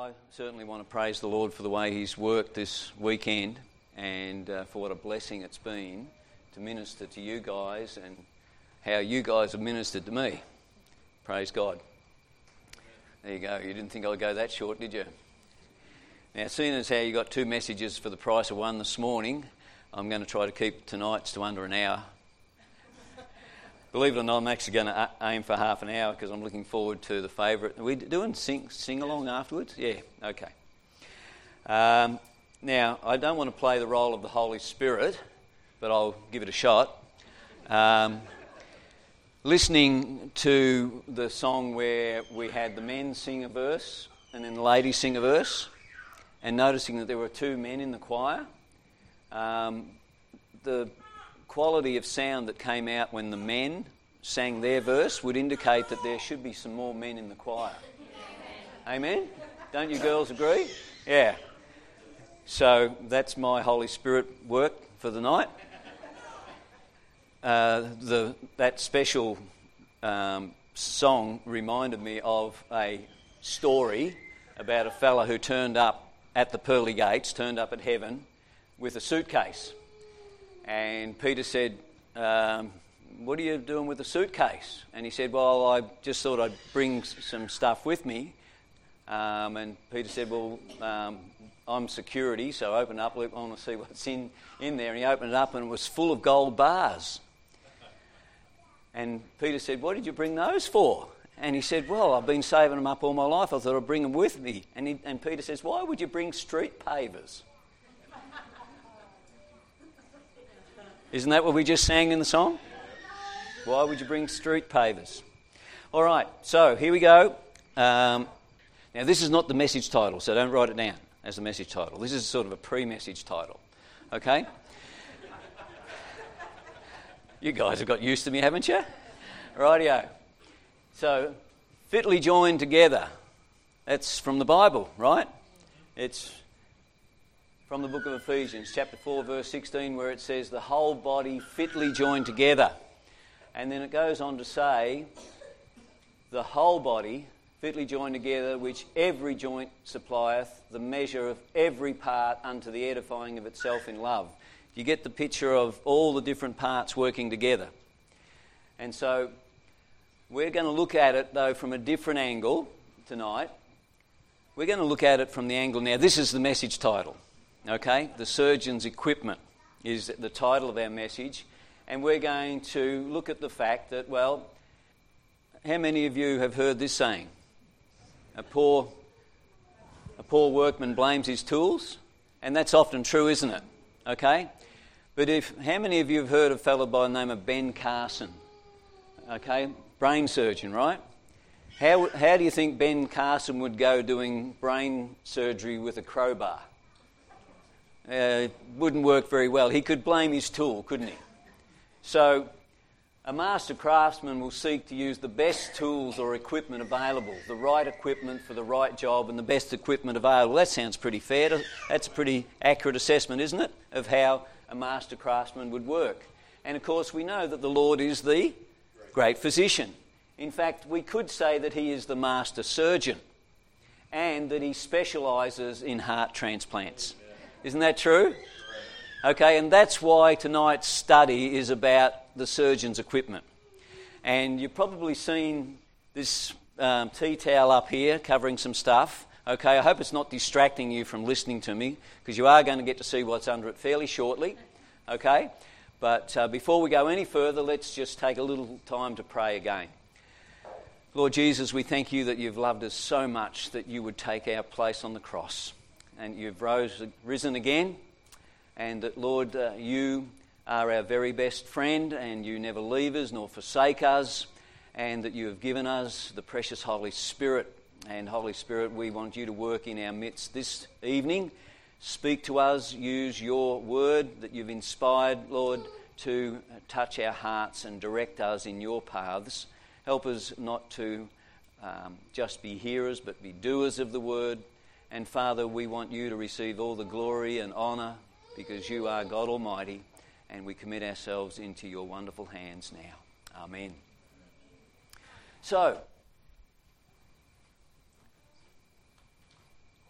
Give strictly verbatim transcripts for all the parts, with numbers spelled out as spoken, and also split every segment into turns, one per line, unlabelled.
I certainly want to praise the Lord for the way He's worked this weekend and uh, for what a blessing it's been to minister to you guys and how you guys have ministered to me. Praise God. There you go. You didn't think I'd go that short, did you? Now, seeing as how you got two messages for the price of one this morning, I'm going to try to keep tonight's to under an hour. Believe it or not, I'm actually going to aim for half an hour because I'm looking forward to the favourite. Are we doing sing, sing along afterwards? Yeah, okay. Um, now, I don't want to play the role of the Holy Spirit, but I'll give it a shot. Um, listening to the song where we had the men sing a verse and then the ladies sing a verse, and noticing that there were two men in the choir, um, the quality of sound that came out when the men sang their verse would indicate that there should be some more men in the choir. Amen? Amen? Don't you girls agree? Yeah. So that's my Holy Spirit work for the night. Uh, the that special um, song reminded me of a story about a fella who turned up at the pearly gates, turned up at heaven with a suitcase. And Peter said, um, what are you doing with the suitcase? And he said, well, I just thought I'd bring some stuff with me. Um, and Peter said, well, um, I'm security, so open it up, I want to see what's in, in there. And he opened it up and it was full of gold bars. And Peter said, what did you bring those for? And he said, well, I've been saving them up all my life. I thought I'd bring them with me. And, he, and Peter says, why would you bring street pavers? Isn't that what we just sang in the song? Why would you bring street pavers? All right, so here we go. Um, now, this is not the message title, so don't write it down as the message title. This is sort of a pre-message title, okay? You guys have got used to me, haven't you? Rightio. So, fitly joined together. That's from the Bible, right? It's from the book of Ephesians, chapter four, verse sixteen, where it says, the whole body fitly joined together. And then it goes on to say, the whole body fitly joined together, which every joint supplieth, the measure of every part unto the edifying of itself in love. You get the picture of all the different parts working together. And so we're going to look at it, though, from a different angle tonight. We're going to look at it from the angle, now this is the message title. Okay, the surgeon's equipment is the title of our message, and we're going to look at the fact that, well, how many of you have heard this saying? A poor, a poor workman blames his tools, and that's often true, isn't it? Okay, but if how many of you have heard of a fellow by the name of Ben Carson? Okay, brain surgeon, right? How how do you think Ben Carson would go doing brain surgery with a crowbar? Uh, wouldn't work very well. He could blame his tool, couldn't he? So a master craftsman will seek to use the best tools or equipment available, the right equipment for the right job and the best equipment available. That sounds pretty fair. To, that's a pretty accurate assessment, isn't it, of how a master craftsman would work. And of course we know that the Lord is the great physician. In fact, we could say that he is the master surgeon and that he specialises in heart transplants. Isn't that true? Okay, and that's why tonight's study is about the surgeon's equipment. And you've probably seen this um, tea towel up here covering some stuff. Okay, I hope it's not distracting you from listening to me, because you are going to get to see what's under it fairly shortly. Okay, but uh, before we go any further, let's just take a little time to pray again. Lord Jesus, we thank you that you've loved us so much that you would take our place on the cross. And you've rose, risen again, and that, Lord, uh, you are our very best friend, and you never leave us nor forsake us, and that you have given us the precious Holy Spirit. And Holy Spirit, we want you to work in our midst this evening. Speak to us, use your word that you've inspired, Lord, to touch our hearts and direct us in your paths. Help us not to um, just be hearers, but be doers of the word. And Father, we want you to receive all the glory and honour because you are God Almighty, and we commit ourselves into your wonderful hands now. Amen. So,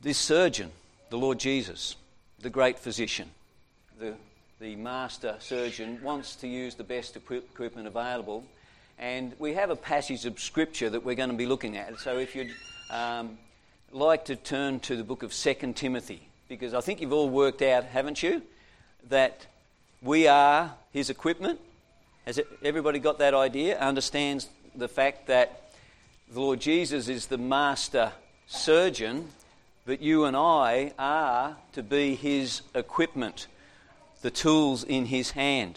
this surgeon, the Lord Jesus, the great physician, the, the master surgeon, wants to use the best equip- equipment available. And we have a passage of Scripture that we're going to be looking at. So if you'd um, like to turn to the book of Second Timothy, because I think you've all worked out, haven't you, that we are his equipment. Has it, everybody got that idea? Understands the fact that the Lord Jesus is the master surgeon, but you and I are to be his equipment, the tools in his hand.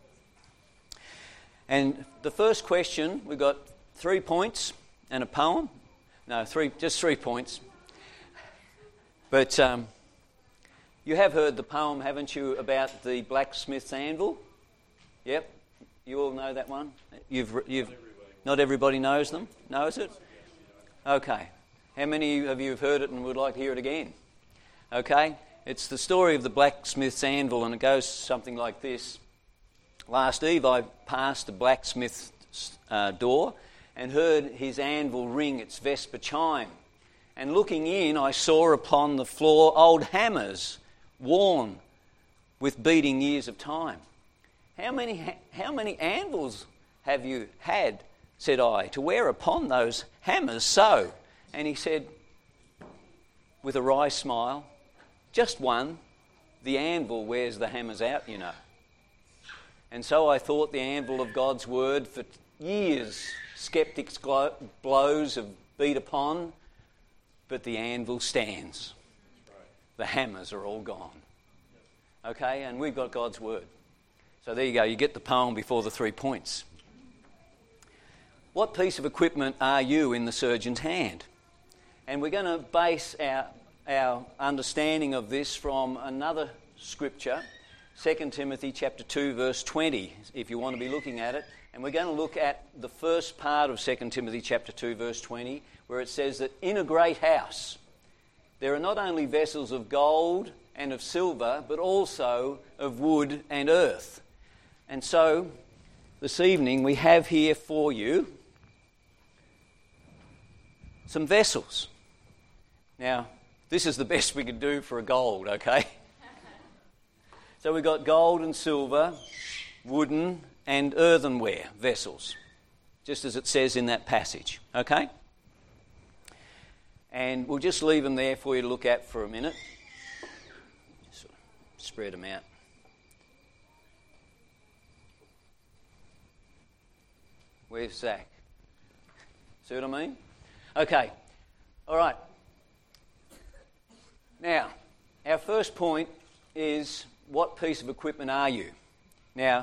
And the first question, we've got three points and a poem. No, three, just three points. But um, you have heard the poem, haven't you, about the blacksmith's anvil? Yep, you all know that one. You've, you've, not everybody, not everybody knows them. Knows it? Okay. How many of you have heard it and would like to hear it again? Okay. It's the story of the blacksmith's anvil, and it goes something like this. Last eve I passed a blacksmith's uh, door and heard his anvil ring its vesper chime. And looking in, I saw upon the floor old hammers, worn with beating years of time. How many, how many anvils have you had, said I, to wear upon those hammers so? And he said, with a wry smile, just one. The anvil wears the hammers out, you know. And so I thought the anvil of God's word for years, skeptics' glo- blows have beat upon, but the anvil stands. The hammers are all gone. Okay, and we've got God's word. So there you go, you get the poem before the three points. What piece of equipment are you in the surgeon's hand? And we're going to base our, our understanding of this from another scripture, Second Timothy chapter two, verse twenty, if you want to be looking at it. And we're going to look at the first part of Second Timothy chapter two, verse twenty, where it says that in a great house there are not only vessels of gold and of silver, but also of wood and earth. And so this evening we have here for you some vessels. Now, this is the best we could do for a gold, okay? So we've got gold and silver, wooden and earthenware vessels, just as it says in that passage, okay? And we'll just leave them there for you to look at for a minute. Just sort of spread them out. Where's Zach? See what I mean? Okay, all right. Now, our first point is, what piece of equipment are you? Now,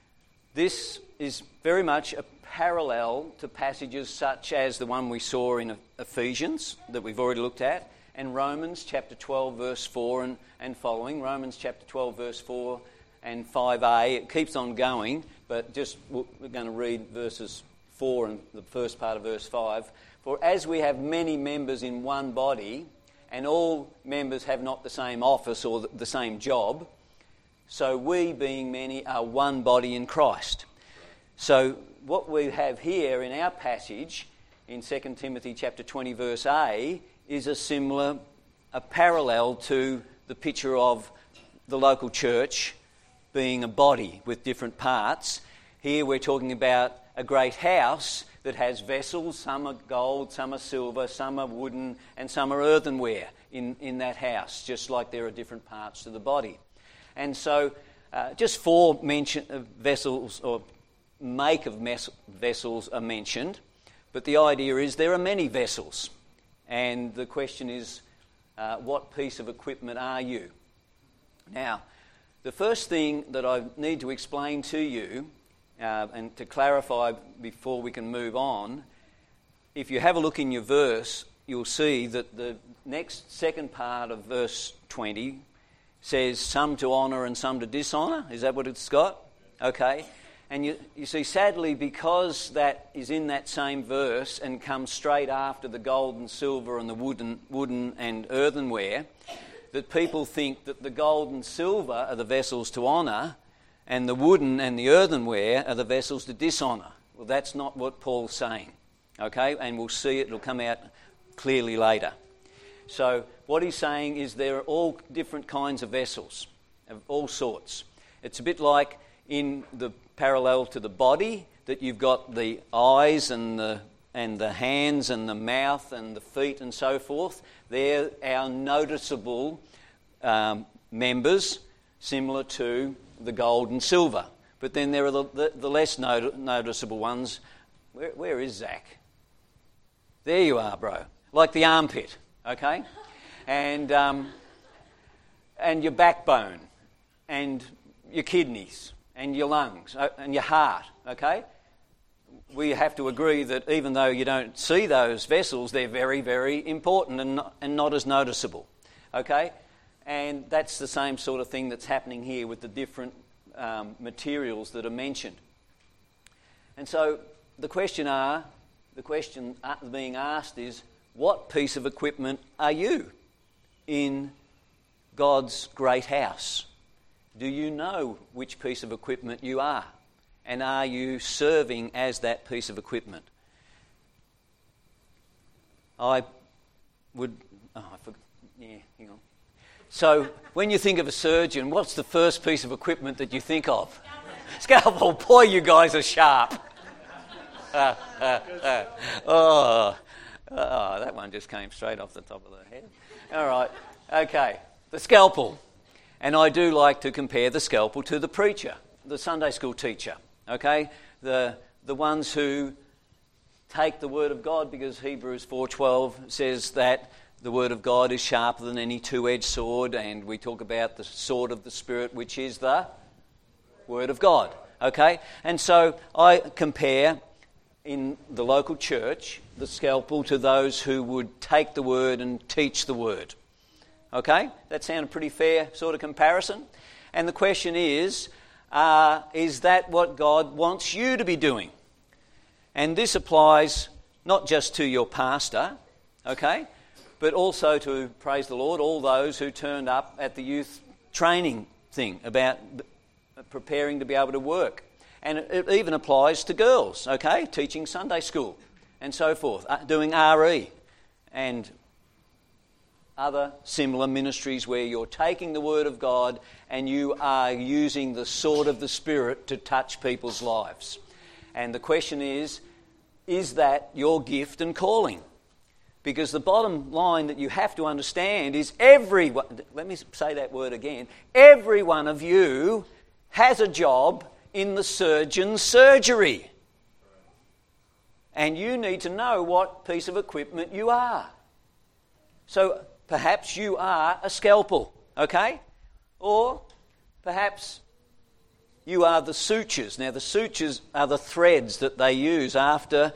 this is very much a parallel to passages such as the one we saw in Ephesians that we've already looked at, and Romans chapter twelve verse four and, and following. Romans chapter twelve verse four and five a. It keeps on going, but just we're going to read verses four and the first part of verse five. For as we have many members in one body, and all members have not the same office or the same job, so we, being many, are one body in Christ. So what we have here in our passage in Second Timothy chapter twenty verse A is a similar, a parallel to the picture of the local church being a body with different parts. Here we're talking about a great house that has vessels. Some are gold, some are silver, some are wooden, and some are earthenware in, in that house, just like there are different parts to the body. And so uh, just four mention, uh, vessels or make of mes- vessels are mentioned, but the idea is there are many vessels. And the question is, uh, what piece of equipment are you? Now, the first thing that I need to explain to you, uh, and to clarify before we can move on, if you have a look in your verse, you'll see that the next second part of verse twenty says some to honour and some to dishonour. Is that what it's got? Okay. And you, you see, sadly, because that is in that same verse and comes straight after the gold and silver and the wooden, wooden and earthenware, that people think that the gold and silver are the vessels to honour and the wooden and the earthenware are the vessels to dishonour. Well, that's not what Paul's saying, okay? And we'll see it, it'll come out clearly later. So what he's saying is there are all different kinds of vessels, of all sorts. It's a bit like in the parallel to the body, that you've got the eyes and the and the hands and the mouth and the feet and so forth. They're our noticeable um, members, similar to the gold and silver. But then there are the, the, the less not- noticeable ones. Where, where is Zach? There you are, bro. Like the armpit, okay? And um, and your backbone, and your kidneys, and your lungs, uh, and your heart, okay? We have to agree that even though you don't see those vessels, they're very, very important and not, and not as noticeable, okay? And that's the same sort of thing that's happening here with the different um, materials that are mentioned. And so the question are, the question being asked is, what piece of equipment are you in God's great house? Do you know which piece of equipment you are? And are you serving as that piece of equipment? I would... Oh, I forgot. Yeah, hang on. So, when you think of a surgeon, what's the first piece of equipment that you think of? Scalpel. Boy, you guys are sharp. uh, uh, uh. Oh, oh, that one just came straight off the top of the head. All right, okay. The scalpel. And I do like to compare the scalpel to the preacher, the Sunday school teacher. Okay, the the ones who take the word of God, because Hebrews four twelve says that the word of God is sharper than any two-edged sword, and we talk about the sword of the Spirit, which is the word of God. Okay, and so I compare in the local church the scalpel to those who would take the word and teach the word. Okay, that sounded a pretty fair sort of comparison. And the question is, Uh, is that what God wants you to be doing? And this applies not just to your pastor, okay, but also to, praise the Lord, all those who turned up at the youth training thing about preparing to be able to work. And it, it even applies to girls, okay, teaching Sunday school and so forth, uh, doing R E and other similar ministries where you're taking the word of God and you are using the sword of the Spirit to touch people's lives. And the question is, is that your gift and calling? Because the bottom line that you have to understand is everyone, let me say that word again, every one of you has a job in the surgeon's surgery. And you need to know what piece of equipment you are. So perhaps you are a scalpel, okay? Or perhaps you are the sutures. Now, the sutures are the threads that they use after...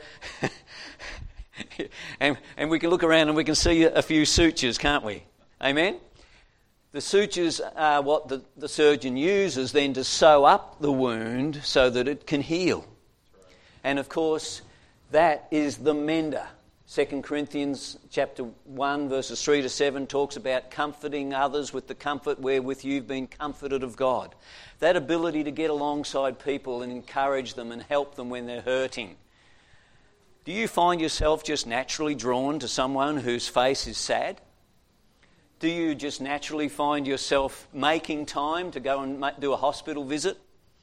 and, and we can look around and we can see a few sutures, can't we? Amen? The sutures are what the, the surgeon uses then to sew up the wound so that it can heal. And, of course, that is the mender. Second Corinthians chapter one, verses three to seven talks about comforting others with the comfort wherewith you've been comforted of God. That ability to get alongside people and encourage them and help them when they're hurting. Do you find yourself just naturally drawn to someone whose face is sad? Do you just naturally find yourself making time to go and do a hospital visit?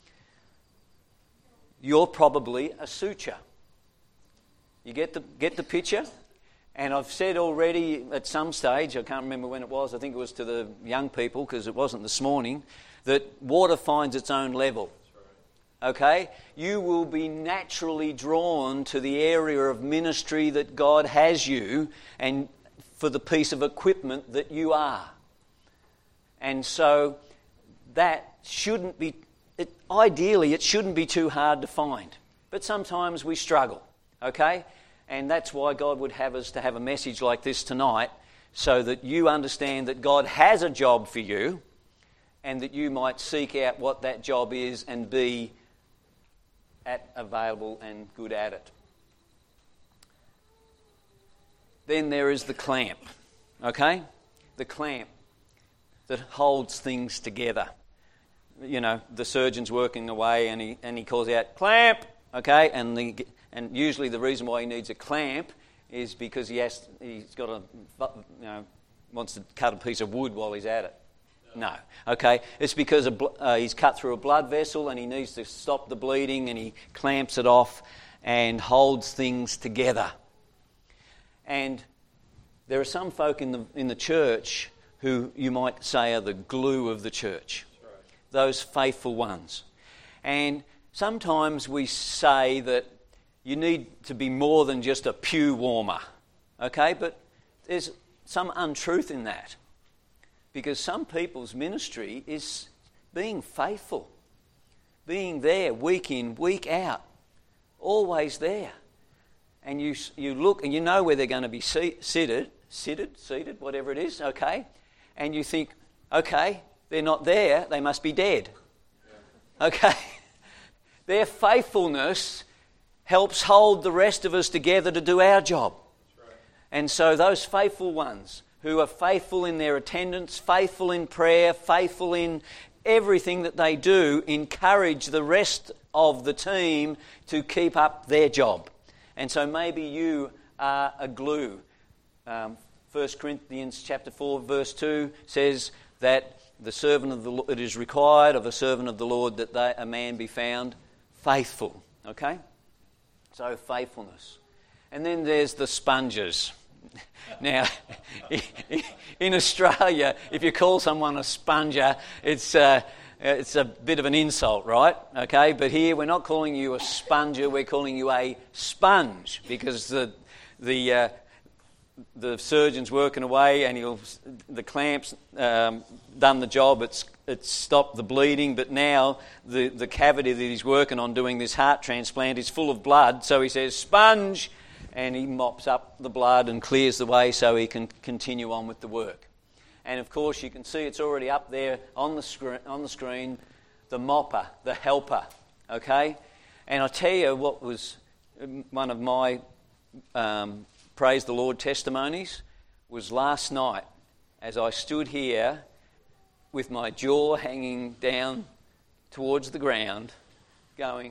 You're probably a suture. You get the get the picture? And I've said already at some stage, I can't remember when it was, I think it was to the young people because it wasn't this morning, that water finds its own level. Okay? You will be naturally drawn to the area of ministry that God has you and for the piece of equipment that you are. And so that shouldn't be, it, ideally it shouldn't be too hard to find. But sometimes we struggle. Okay? And that's why God would have us to have a message like this tonight, so that you understand that God has a job for you and that you might seek out what that job is and be at available and good at it. Then there is the clamp, okay? The clamp that holds things together. You know, the surgeon's working away and he and he calls out, clamp, okay? And the... And usually the reason why he needs a clamp is because he has, he's got a, you know, wants to cut a piece of wood while he's at it. No. Okay. It's because a, uh, he's cut through a blood vessel and he needs to stop the bleeding, and he clamps it off and holds things together. And there are some folk in the in the church who you might say are the glue of the church. Right. Those faithful ones. And sometimes we say that you need to be more than just a pew warmer. Okay? But there's some untruth in that. Because some people's ministry is being faithful. Being there week in, week out. Always there. And you you look and you know where they're going to be seated, seated, seated, whatever it is, okay? And you think, okay, they're not there, they must be dead. Okay? Their faithfulness helps hold the rest of us together to do our job. And so those faithful ones who are faithful in their attendance, faithful in prayer, faithful in everything that they do, encourage the rest of the team to keep up their job. And so maybe you are a glue. Um, First Corinthians chapter four verse two says that the servant of the Lord, it is required of a servant of the Lord that they, a man be found faithful. Okay? So faithfulness. And then there's the sponges. Now, in Australia, if you call someone a sponger, it's uh, it's a bit of an insult, right? Okay, but here we're not calling you a sponger; we're calling you a sponge, because the the uh, the surgeon's working away and he'll the clamps um, done the job. It's it's stopped the bleeding, but now the the cavity that he's working on doing this heart transplant is full of blood. So he says, "Sponge." And he mops up the blood and clears the way so he can continue on with the work. And of course, you can see it's already up there on the screen, on the screen, the mopper, the helper, okay? And I tell you what was one of my um, praise the Lord testimonies was last night as I stood here with my jaw hanging down towards the ground going,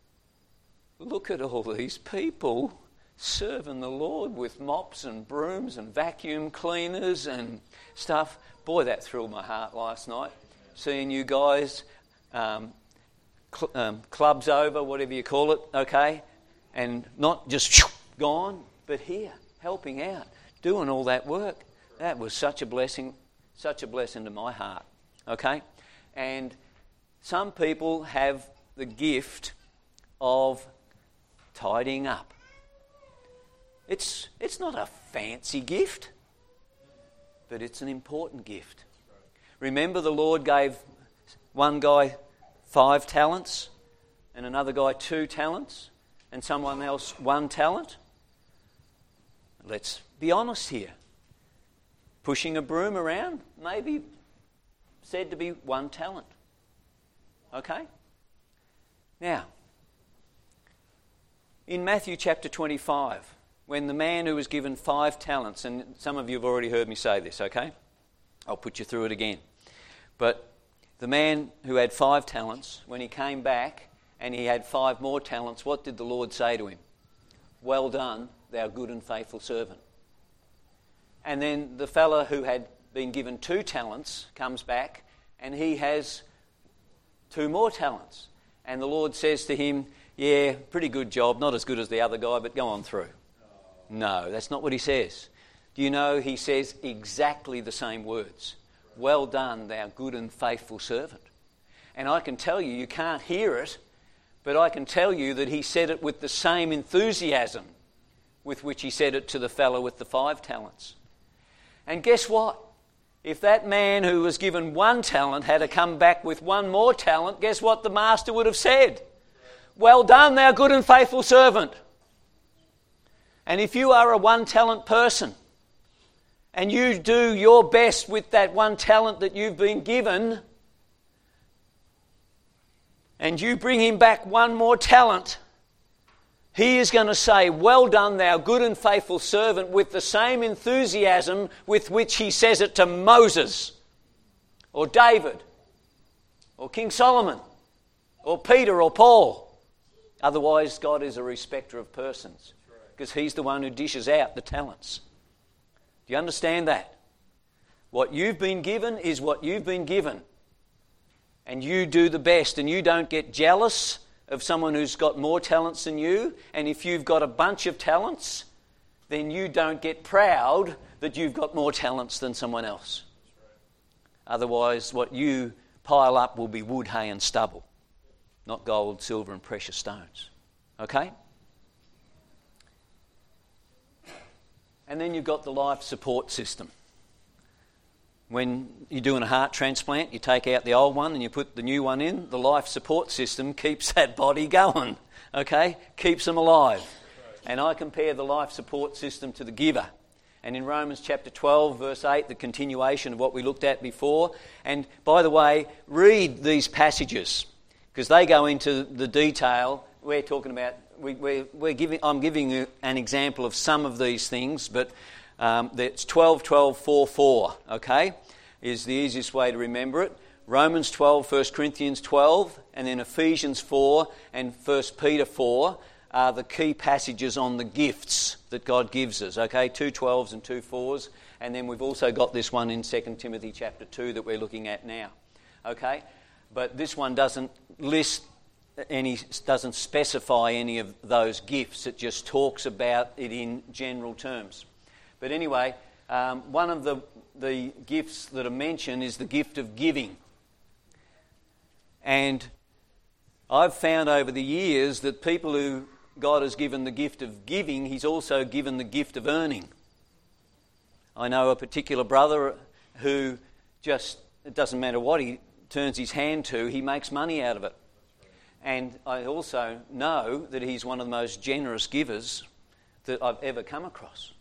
look at all these people serving the Lord with mops and brooms and vacuum cleaners and stuff. Boy, that thrilled my heart last night. Seeing you guys, um, cl- um, clubs over, whatever you call it, okay? And not just gone, but here, helping out, doing all that work. That was such a blessing, such a blessing to my heart, okay? And some people have the gift of tidying up. It's it's not a fancy gift, but it's an important gift. Remember, the Lord gave one guy five talents and another guy two talents and someone else one talent. Let's be honest here. Pushing a broom around, maybe said to be one talent. Okay? Now, in Matthew chapter twenty-five, when the man who was given five talents, and some of you have already heard me say this, okay? I'll put you through it again. But the man who had five talents, when he came back and he had five more talents, what did the Lord say to him? Well done, thou good and faithful servant. And then the fellow who had been given two talents comes back and he has two more talents. And the Lord says to him, yeah, pretty good job, not as good as the other guy, but go on through. No, that's not what he says. Do you know he says exactly the same words? Well done, thou good and faithful servant. And I can tell you, you can't hear it, but I can tell you that he said it with the same enthusiasm with which he said it to the fellow with the five talents. And guess what? If that man who was given one talent had to come back with one more talent, guess what the master would have said? Well done, thou good and faithful servant. And if you are a one-talent person and you do your best with that one talent that you've been given and you bring him back one more talent, he is going to say, well done, thou good and faithful servant, with the same enthusiasm with which he says it to Moses or David or King Solomon or Peter or Paul. Otherwise, God is a respecter of persons. because he's the one who dishes out the talents. Do you understand that? What you've been given is what you've been given. And you do the best, and you don't get jealous of someone who's got more talents than you. And if you've got a bunch of talents, then you don't get proud that you've got more talents than someone else. Otherwise, what you pile up will be wood, hay and stubble, not gold, silver and precious stones. Okay? And then you've got the life support system. When you're doing a heart transplant, you take out the old one and you put the new one in. The life support system keeps that body going, okay? Keeps them alive. And I compare the life support system to the giver. And in Romans chapter twelve, verse eight, the continuation of what we looked at before. And by the way, read these passages because they go into the detail. We're talking about, we, we're, we're giving, I'm giving you an example of some of these things, but Um, that's twelve, twelve, four, four, okay, is the easiest way to remember it. Romans twelve, First Corinthians twelve, and then Ephesians four and First Peter four are the key passages on the gifts that God gives us, okay, two twelves and two fours, and then we've also got this one in Second Timothy chapter two that we're looking at now, okay, but this one doesn't list any, doesn't specify any of those gifts, it just talks about it in general terms. But anyway, um, one of the, the gifts that are mentioned is the gift of giving. And I've found over the years that people who God has given the gift of giving, he's also given the gift of earning. I know a particular brother who just, it doesn't matter what he turns his hand to, he makes money out of it. And I also know that he's one of the most generous givers that I've ever come across.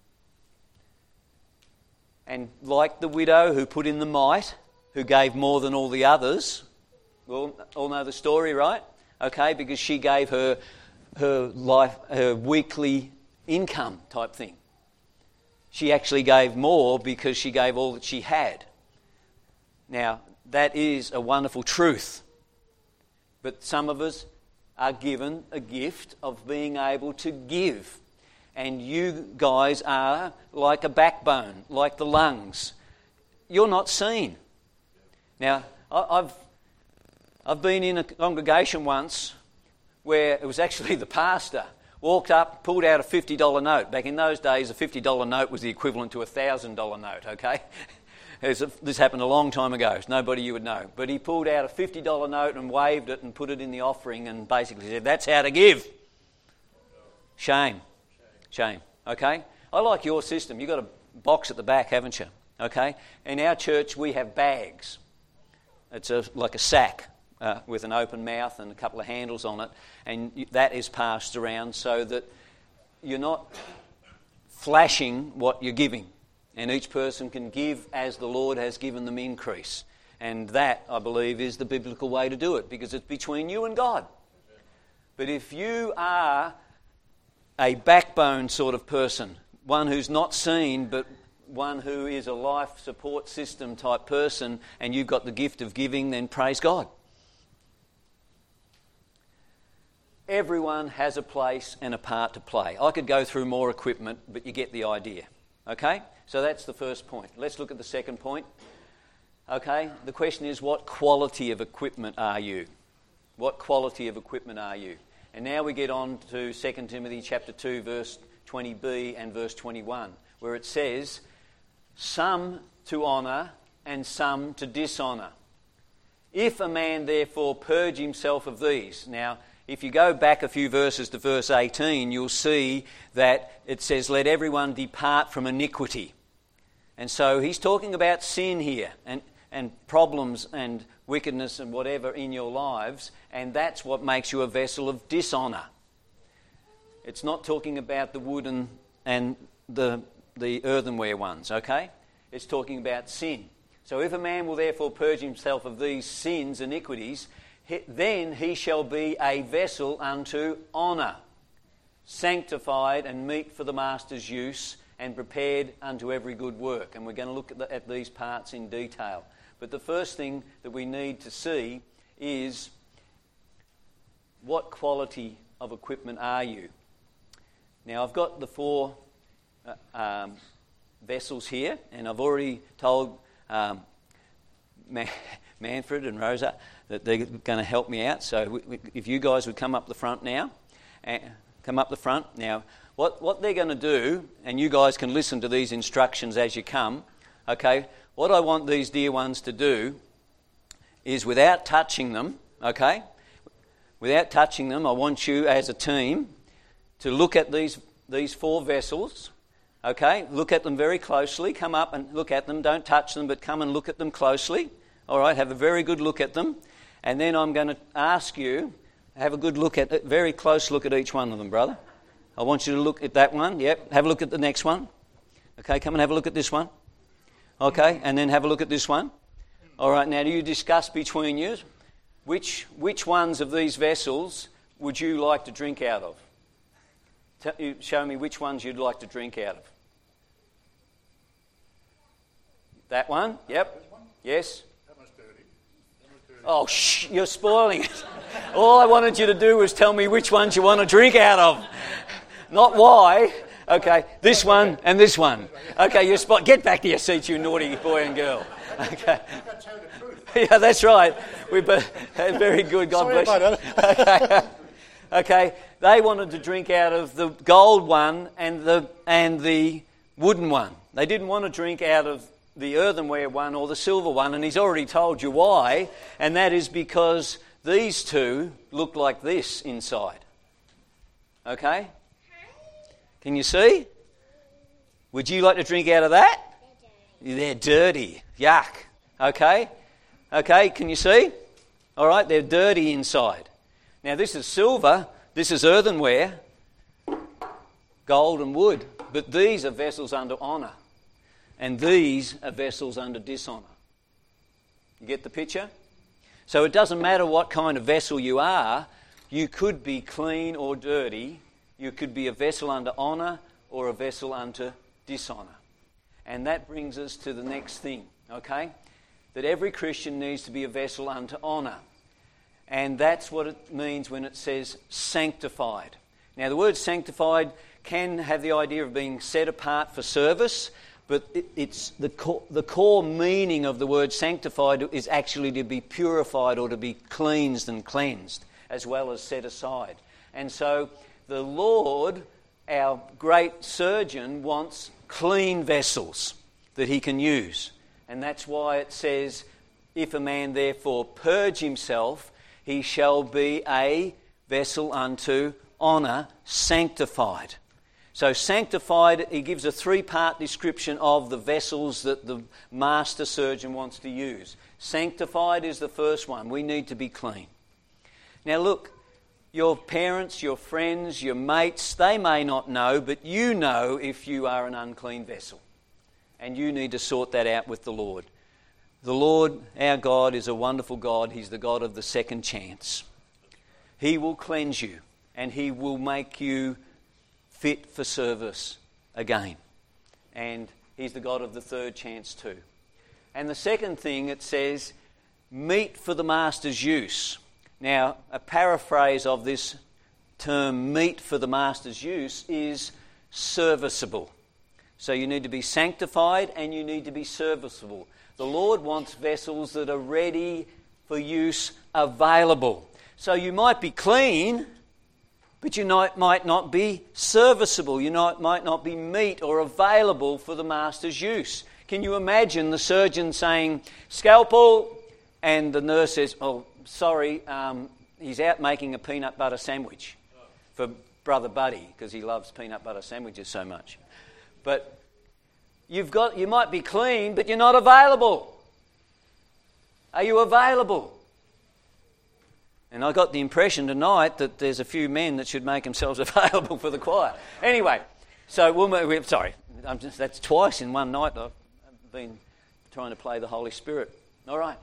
And like the widow who put in the mite, who gave more than all the others, we'll all know the story, right? Okay, because she gave her her life, her weekly income type thing. She actually gave more because she gave all that she had. Now, that is a wonderful truth. But some of us are given a gift of being able to give. And you guys are like a backbone, like the lungs. You're not seen. Now, I've I've been in a congregation once where it was actually the pastor walked up, pulled out a fifty dollar note. Back in those days, a fifty dollar note was the equivalent to a one thousand dollar note, okay? This happened a long time ago. It's nobody you would know. But he pulled out a fifty dollar note and waved it and put it in the offering and basically said, that's how to give. Shame. Shame, okay? I like your system. You've got a box at the back, haven't you? Okay? In our church, we have bags. It's a, like a sack uh, with an open mouth and a couple of handles on it, and that is passed around so that you're not flashing what you're giving, and each person can give as the Lord has given them increase. And that, I believe, is the biblical way to do it, because it's between you and God. But if you are a backbone sort of person, one who's not seen, but one who is a life support system type person, and you've got the gift of giving, then praise God. Everyone has a place and a part to play. I could go through more equipment, but you get the idea. Okay? So that's the first point. Let's look at the second point. Okay? The question is, what quality of equipment are you? What quality of equipment are you? And now we get on to Second Timothy chapter two, verse twenty b and verse twenty-one, where it says, some to honour and some to dishonour. If a man therefore purge himself of these. Now, if you go back a few verses to verse eighteen, you'll see that it says, let everyone depart from iniquity. And so he's talking about sin here and, and problems and wickedness and whatever in your lives, and that's what makes you a vessel of dishonour. It's not talking about the wooden and the, the earthenware ones, okay? It's talking about sin. So if a man will therefore purge himself of these sins, iniquities, then he shall be a vessel unto honour, sanctified and meet for the master's use, and prepared unto every good work. And we're going to look at, the, at these parts in detail. But the first thing that we need to see is, what quality of equipment are you? Now, I've got the four uh, um, vessels here, and I've already told um, Man- Manfred and Rosa that they're going to help me out. So we, we, if you guys would come up the front now, and come up the front. Now, what, what they're going to do, and you guys can listen to these instructions as you come, okay, what I want these dear ones to do is without touching them, okay, without touching them, I want you as a team to look at these these four vessels, okay, look at them very closely, come up and look at them, don't touch them, but come and look at them closely, all right, have a very good look at them, and then I'm going to ask you, have a good look at it, very close look at each one of them, brother. I want you to look at that one, yep, have a look at the next one, okay, come and have a look at this one, okay, and then have a look at this one. All right, now do you discuss between you which which ones of these vessels would you like to drink out of? Tell, you show me which ones you'd like to drink out of. That one? Yep. Yes.
That one's dirty. That one's dirty.
Oh, shh, you're spoiling it. All I wanted you to do was tell me which ones you want to drink out of. Not why. Okay, this one and this one. Okay, you spot. Get back to your seats, you naughty boy and girl. Okay. Yeah, that's right. We very good. God
Sorry
bless you. Okay. Okay. They wanted to drink out of the gold one and the and the wooden one. They didn't want to drink out of the earthenware one or the silver one, and he's already told you why, and that is because these two look like this inside. Okay? Can you see? Would you like to drink out of that? They're dirty. Yuck. Okay? Okay, can you see? All right, they're dirty inside. Now, this is silver. This is earthenware, gold and wood. But these are vessels under honour. And these are vessels under dishonour. You get the picture? So it doesn't matter what kind of vessel you are. You could be clean or dirty. You could be a vessel under honour or a vessel unto dishonour. And that brings us to the next thing, okay? That every Christian needs to be a vessel unto honour. And that's what it means when it says sanctified. Now, the word sanctified can have the idea of being set apart for service, but it, it's the core, the core meaning of the word sanctified is actually to be purified or to be cleansed and cleansed, as well as set aside. And so the Lord, our great surgeon, wants clean vessels that he can use. And that's why it says, if a man therefore purge himself, he shall be a vessel unto honour, sanctified. So sanctified, he gives a three-part description of the vessels that the master surgeon wants to use. Sanctified is the first one. We need to be clean. Now look, your parents, your friends, your mates, they may not know, but you know if you are an unclean vessel. And you need to sort that out with the Lord. The Lord, our God, is a wonderful God. He's the God of the second chance. He will cleanse you and he will make you fit for service again. And he's the God of the third chance too. And the second thing, it says, meet for the master's use. Now, a paraphrase of this term, meet for the master's use, is serviceable. So you need to be sanctified and you need to be serviceable. The Lord wants vessels that are ready for use, available. So you might be clean, but you might not be serviceable. You might not be meet or available for the master's use. Can you imagine the surgeon saying, scalpel, and the nurse says, oh, sorry, um, he's out making a peanut butter sandwich for Brother Buddy because he loves peanut butter sandwiches so much. But you've got, you might be clean, but you're not available. Are you available? And I got the impression tonight that there's a few men that should make themselves available for the choir. Anyway, so we'll move. Sorry, I'm just, that's twice in one night I've been trying to play the Holy Spirit. All right.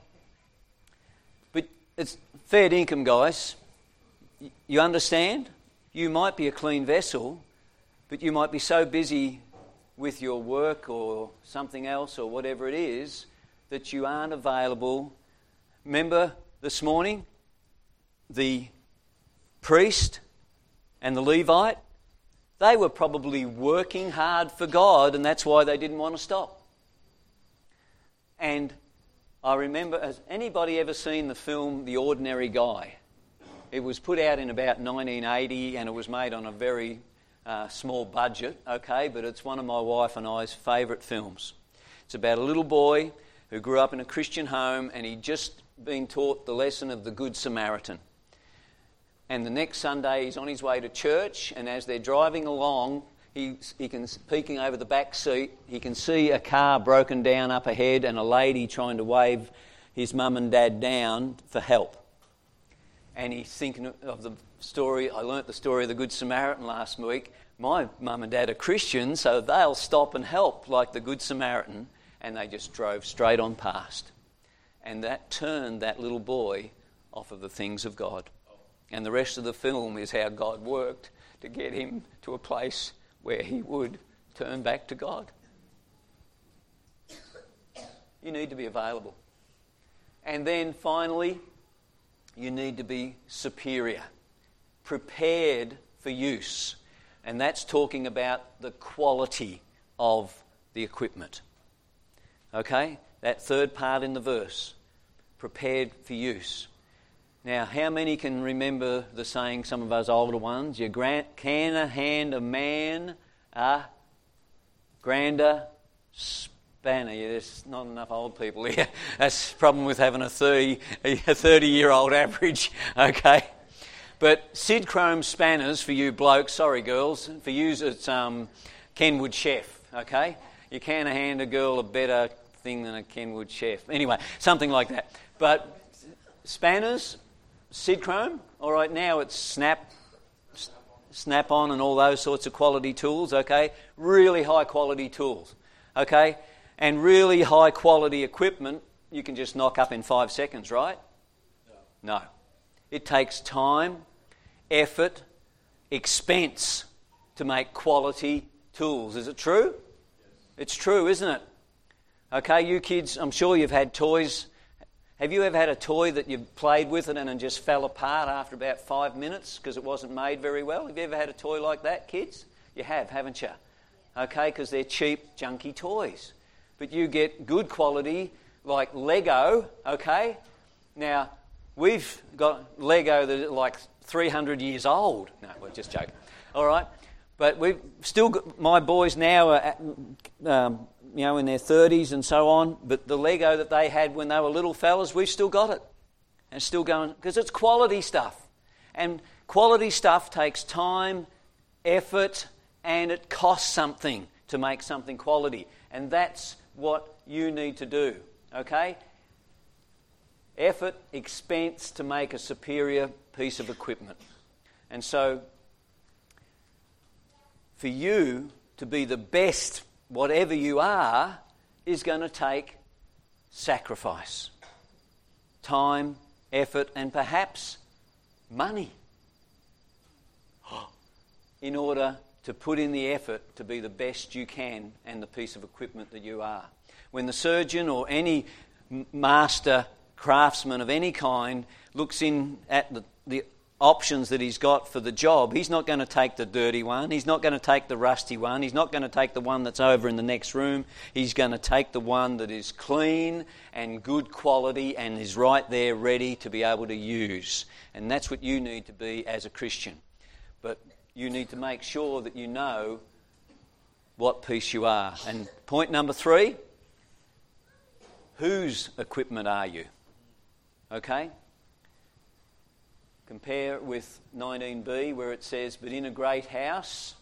But it's fair dinkum, guys. You understand? You might be a clean vessel, but you might be so busy with your work or something else or whatever it is that you aren't available. Remember this morning, the priest and the Levite, They were probably working hard for God, and that's why they didn't want to stop. And I remember, has anybody ever seen the film The Ordinary Guy? It was put out in about nineteen eighty, and it was made on a very uh, small budget, okay, but it's one of my wife and I's favourite films. It's about a little boy who grew up in a Christian home, and he'd just been taught the lesson of the Good Samaritan. And the next Sunday he's on his way to church, and as they're driving along, he, he can, peeking over the back seat, he can see a car broken down up ahead and a lady trying to wave his mum and dad down for help. And he's thinking of the story, I learnt the story of the Good Samaritan last week. My mum and dad are Christians, so they'll stop and help like the Good Samaritan, and they just drove straight on past. And that turned that little boy off of the things of God. And the rest of the film is how God worked to get him to a place where he would turn back to God. You need to be available. And then finally, you need to be superior, prepared for use. And that's talking about the quality of the equipment. Okay? That third part in the verse, prepared for use. Now, how many can remember the saying, some of us older ones, you grant, can a hand a man a grander spanner? Yeah, there's not enough old people here. That's the problem with having a thirty, a thirty-year-old average, okay? But Sid Chrome spanners for you blokes, sorry girls, for you it's um, Kenwood Chef, okay? You can hand a girl a better thing than a Kenwood Chef. Anyway, something like that. But spanners, Sid Chrome, all right, now it's Snap, Snap-on and all those sorts of quality tools, okay? Really high quality tools, okay? And really high quality equipment you can just knock up in five seconds, right? No. No. It takes time, effort, expense to make quality tools. Is it true? Yes. It's true, isn't it? Okay, you kids, I'm sure you've had toys. Have you ever had a toy that you played with it and it just fell apart after about five minutes because it wasn't made very well? Have you ever had a toy like that, kids? You have, haven't you? Okay, because they're cheap, junky toys. But you get good quality, like Lego, okay? Now, we've got Lego that is like three hundred years old. No, we're just joking. All right? But we've still got, my boys now are, at, um, you know, in their thirties and so on, but the Lego that they had when they were little fellas, we've still got it. And it's still going, because it's quality stuff. And quality stuff takes time, effort, and it costs something to make something quality. And that's what you need to do, okay? Effort, expense to make a superior piece of equipment. And so, for you to be the best, whatever you are, is going to take sacrifice. Time, effort, and perhaps money. In order to put in the effort to be the best you can and the piece of equipment that you are. When the surgeon or any master craftsman of any kind looks in at the, the options that he's got for the job, he's not going to take the dirty one, he's not going to take the rusty one, he's not going to take the one that's over in the next room, he's going to take the one that is clean and good quality and is right there ready to be able to use. And that's what you need to be as a Christian. But you need to make sure that you know what piece you are. And point number three, whose equipment are you? Okay? Compare it with nineteen b where it says, but in a great house.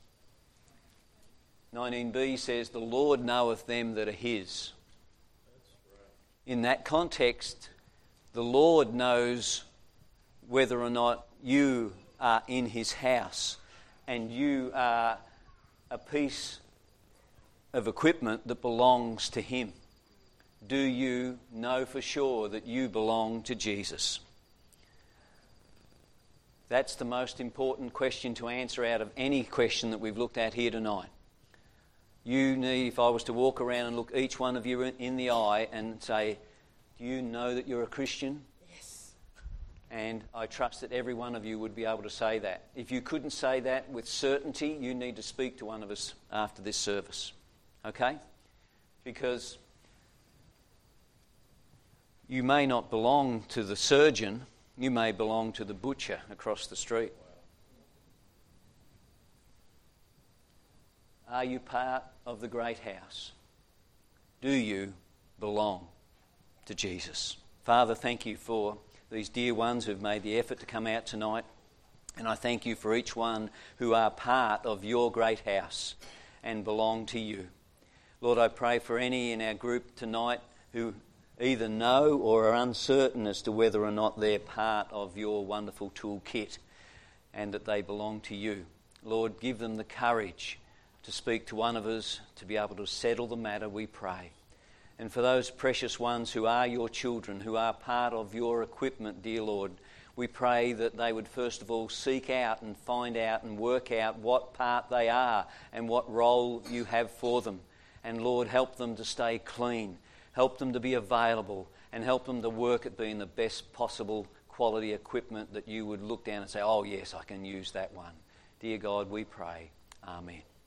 nineteen b says, the Lord knoweth them that are his. In that context, the Lord knows whether or not you are in his house and you are a piece of equipment that belongs to him. Do you know for sure that you belong to Jesus? That's the most important question to answer out of any question that we've looked at here tonight. You need, if I was to walk around and look each one of you in the eye and say, do you know that you're a Christian?
Yes.
And I trust that every one of you would be able to say that. If you couldn't say that with certainty, you need to speak to one of us after this service. Okay? Because you may not belong to the surgeon, you may belong to the butcher across the street. Are you part of the great house? Do you belong to Jesus? Father, thank you for these dear ones who've made the effort to come out tonight. And I thank you for each one who are part of your great house and belong to you. Lord, I pray for any in our group tonight who either know or are uncertain as to whether or not they're part of your wonderful toolkit and that they belong to you. Lord, give them the courage to speak to one of us, to be able to settle the matter, we pray. And for those precious ones who are your children, who are part of your equipment, dear Lord, we pray that they would first of all seek out and find out and work out what part they are and what role you have for them. And Lord, help them to stay clean, help them to be available, and help them to work at being the best possible quality equipment that you would look down and say, oh yes, I can use that one. Dear God, we pray. Amen.